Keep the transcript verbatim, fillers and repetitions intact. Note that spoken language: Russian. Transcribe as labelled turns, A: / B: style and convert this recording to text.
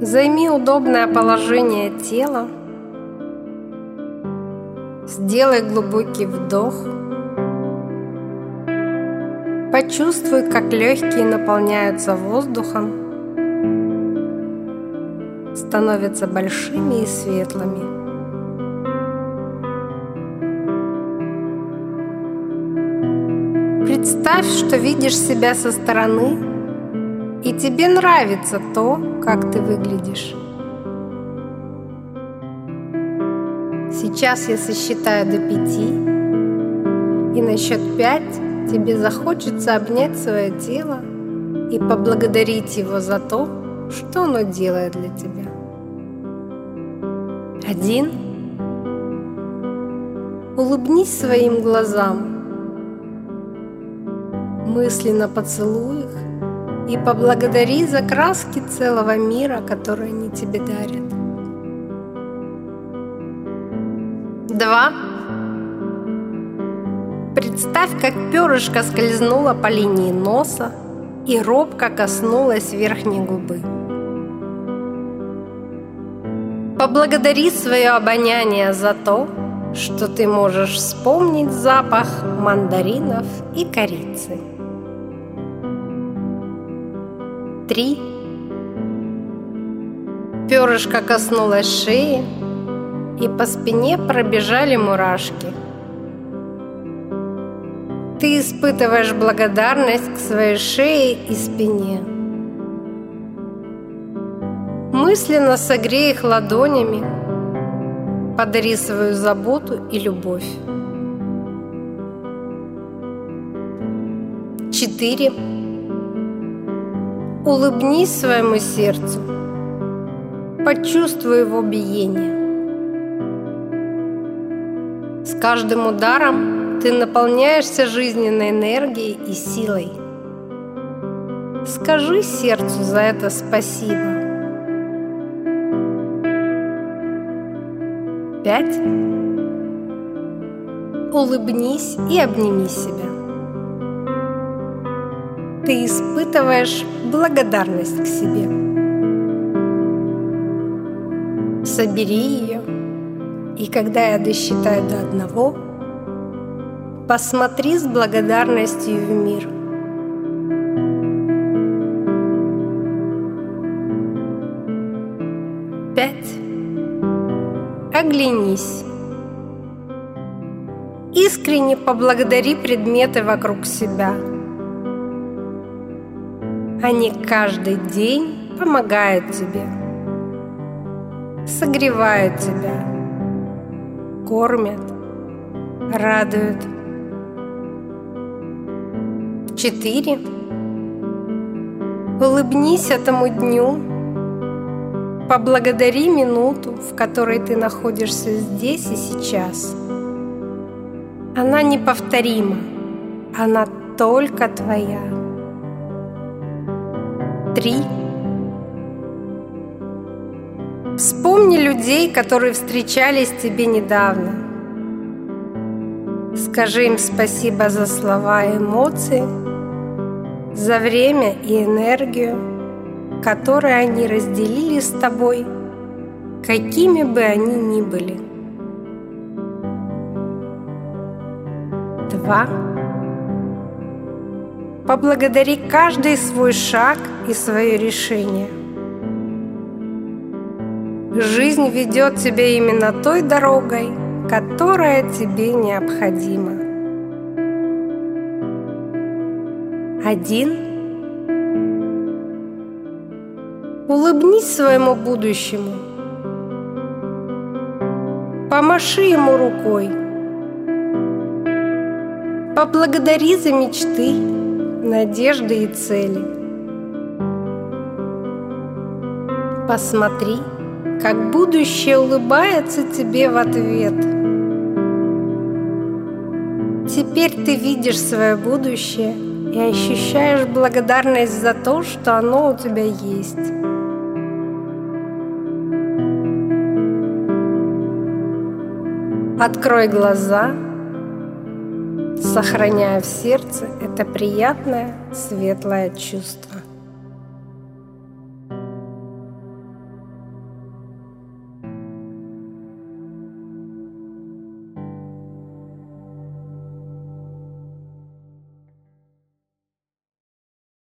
A: Займи удобное положение тела. Сделай глубокий вдох. Почувствуй, как легкие наполняются воздухом, становятся большими и светлыми. Представь, что видишь себя со стороны, и тебе нравится то, как ты выглядишь. Сейчас я сосчитаю до пяти, и на счет пять тебе захочется обнять свое тело и поблагодарить его за то, что оно делает для тебя. Один. Улыбнись своим глазам. Мысленно поцелуй их и поблагодари за краски целого мира, которые они тебе дарят. Два. Представь, как перышко скользнуло по линии носа и робко коснулось верхней губы. Поблагодари свое обоняние за то, что ты можешь вспомнить запах мандаринов и корицы. Три. Перышко коснулось шеи, и по спине пробежали мурашки. Ты испытываешь благодарность к своей шее и спине. Мысленно согрей их ладонями, подари свою заботу и любовь. Четыре. Улыбнись своему сердцу, почувствуй его биение. С каждым ударом ты наполняешься жизненной энергией и силой. Скажи сердцу за это спасибо. Пять. Улыбнись и обними себя. Ты испытываешь благодарность к себе. Собери ее, и когда я досчитаю до одного, посмотри с благодарностью в мир. Пять. Оглянись. Искренне поблагодари предметы вокруг себя. Они каждый день помогают тебе, согревают тебя, кормят, радуют. Четыре. Улыбнись этому дню, поблагодари минуту, в которой ты находишься здесь и сейчас. Она неповторима, она только твоя. Три. Вспомни людей, которые встречались тебе недавно. Скажи им спасибо за слова и эмоции, за время и энергию, которые они разделили с тобой, какими бы они ни были. Два. Поблагодари каждый свой шаг и свое решение. Жизнь ведет тебя именно той дорогой, которая тебе необходима. Один. Улыбнись своему будущему. Помаши ему рукой. Поблагодари за мечты, надежды и цели. Посмотри, как будущее улыбается тебе в ответ. Теперь ты видишь свое будущее и ощущаешь благодарность за то, что оно у тебя есть. Открой глаза, сохраняя в сердце это приятное, светлое чувство.